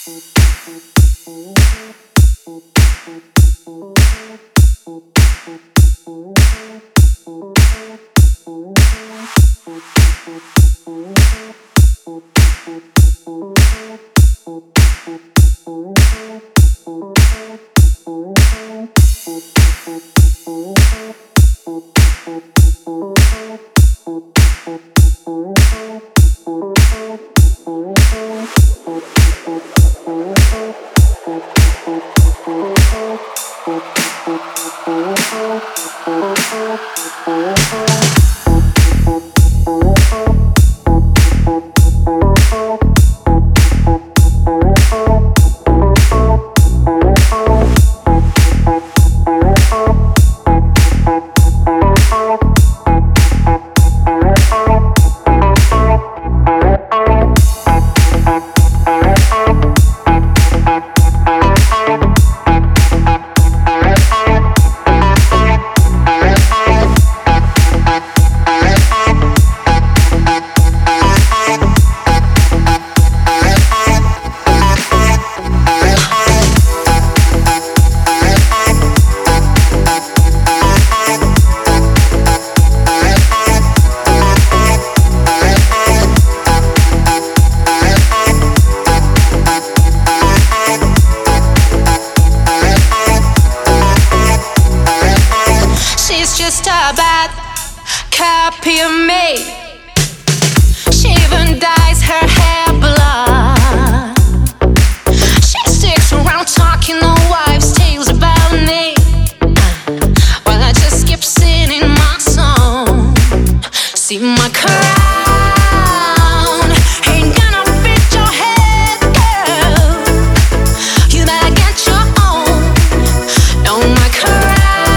Just a bad copy of me. She even dyes her hair blonde. She sticks around talking the wives' tales about me, while I just keep singing my song. See my crown ain't gonna fit your head, girl. You better get your own. No, my crown.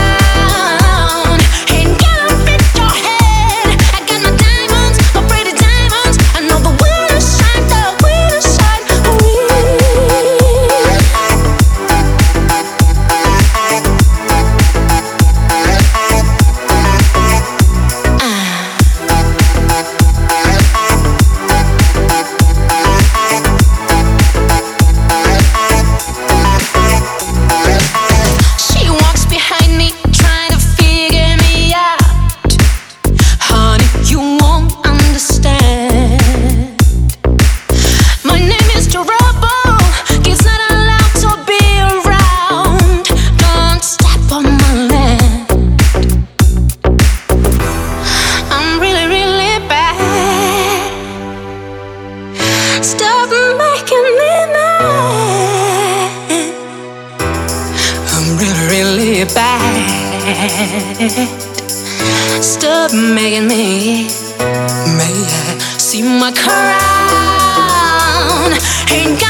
Stop making me mad. I'm really, really bad. Stop making me mad. See my crown ain't got